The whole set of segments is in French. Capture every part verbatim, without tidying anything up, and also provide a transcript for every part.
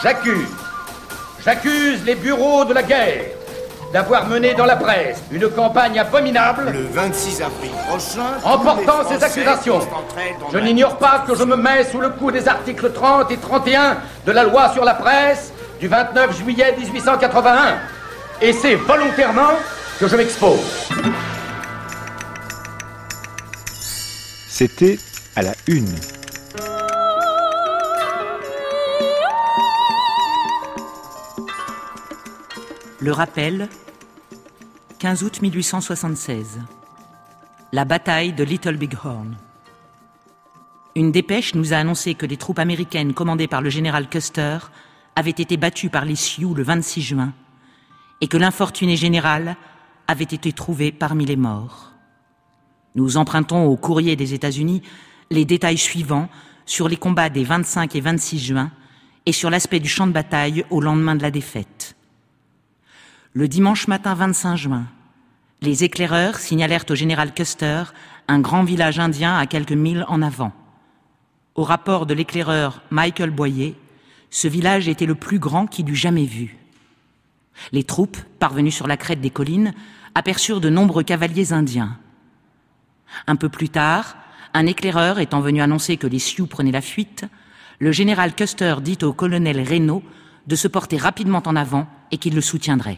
J'accuse, j'accuse les bureaux de la guerre d'avoir mené dans la presse une campagne abominable le vingt-six avril prochain. En portant ces accusations, je n'ignore pas que je me mets sous le coup des articles trente et trente et un de la loi sur la presse du vingt-neuf juillet dix-huit cent quatre-vingt-un. Et c'est volontairement que je m'expose. C'était à la une. Le rappel, quinze août mille huit cent soixante-seize. La bataille de Little Big Horn. Une dépêche nous a annoncé que les troupes américaines commandées par le général Custer avaient été battues par les Sioux le vingt-six juin et que l'infortuné général avait été trouvé parmi les morts. Nous empruntons au courrier des États-Unis les détails suivants sur les combats des vingt-cinq et vingt-six juin et sur l'aspect du champ de bataille au lendemain de la défaite. Le dimanche matin vingt-cinq juin, les éclaireurs signalèrent au général Custer un grand village indien à quelques milles en avant. Au rapport de l'éclaireur Michael Boyer, ce village était le plus grand qu'il eût jamais vu. Les troupes, parvenues sur la crête des collines, aperçurent de nombreux cavaliers indiens. Un peu plus tard, un éclaireur étant venu annoncer que les Sioux prenaient la fuite, le général Custer dit au colonel Reynaud de se porter rapidement en avant et qu'il le soutiendrait.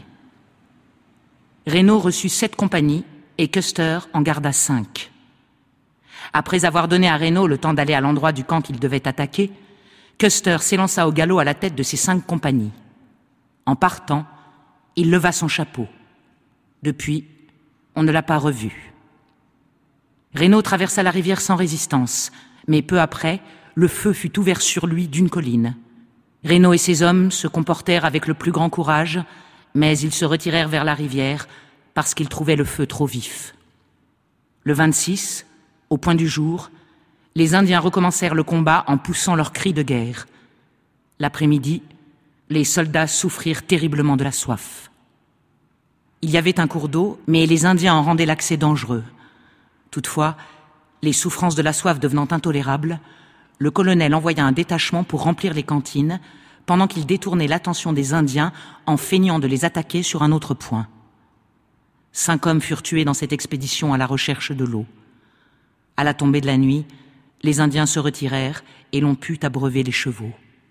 Reynaud reçut sept compagnies et Custer en garda cinq. Après avoir donné à Reynaud le temps d'aller à l'endroit du camp qu'il devait attaquer, Custer s'élança au galop à la tête de ses cinq compagnies. En partant, il leva son chapeau. Depuis, on ne l'a pas revu. Reynaud traversa la rivière sans résistance, mais peu après, le feu fut ouvert sur lui d'une colline. Reynaud et ses hommes se comportèrent avec le plus grand courage, mais ils se retirèrent vers la rivière parce qu'ils trouvaient le feu trop vif. Le vingt-six, au point du jour, les Indiens recommencèrent le combat en poussant leurs cris de guerre. L'après-midi, les soldats souffrirent terriblement de la soif. Il y avait un cours d'eau, mais les Indiens en rendaient l'accès dangereux. Toutefois, les souffrances de la soif devenant intolérables, le colonel envoya un détachement pour remplir les cantines, pendant qu'il détournait l'attention des Indiens en feignant de les attaquer sur un autre point. Cinq hommes furent tués dans cette expédition à la recherche de l'eau. À la tombée de la nuit, les Indiens se retirèrent et l'on put abreuver les chevaux.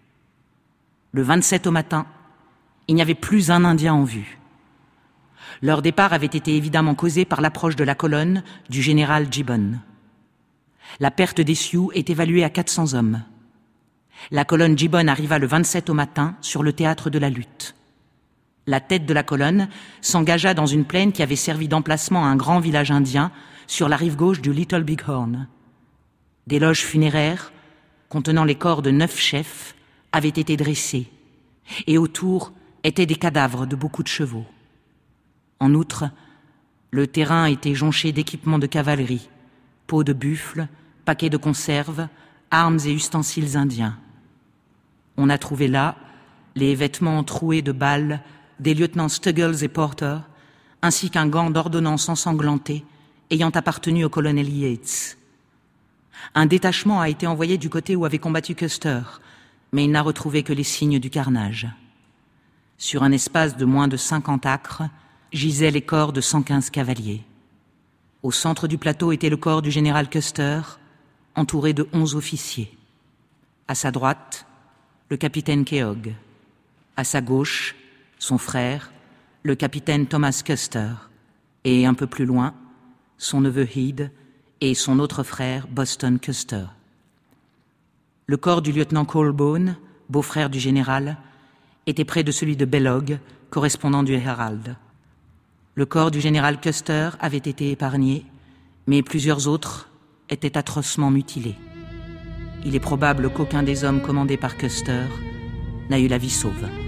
Le vingt-sept au matin, il n'y avait plus un Indien en vue. Leur départ avait été évidemment causé par l'approche de la colonne du général Gibbon. La perte des Sioux est évaluée à quatre cents hommes. La colonne Gibbon arriva le vingt-sept au matin sur le théâtre de la lutte. La tête de la colonne s'engagea dans une plaine qui avait servi d'emplacement à un grand village indien sur la rive gauche du Little Big Horn. Des loges funéraires, contenant les corps de neuf chefs, avaient été dressées, et autour étaient des cadavres de beaucoup de chevaux. En outre, le terrain était jonché d'équipements de cavalerie, peaux de buffle, paquets de conserves, armes et ustensiles indiens. On a trouvé là les vêtements troués de balles des lieutenants Stuggles et Porter, ainsi qu'un gant d'ordonnance ensanglanté ayant appartenu au colonel Yates. Un détachement a été envoyé du côté où avait combattu Custer, mais il n'a retrouvé que les signes du carnage. Sur un espace de moins de cinquante acres, gisaient les corps de cent quinze cavaliers. Au centre du plateau était le corps du général Custer, entouré de onze officiers. À sa droite, le capitaine Keogh. À sa gauche, son frère, le capitaine Thomas Custer. Et un peu plus loin, son neveu Head et son autre frère, Boston Custer. Le corps du lieutenant Colbone, beau-frère du général, était près de celui de Bellog, correspondant du Herald. Le corps du général Custer avait été épargné, mais plusieurs autres étaient atrocement mutilés. Il est probable qu'aucun des hommes commandés par Custer n'a eu la vie sauve.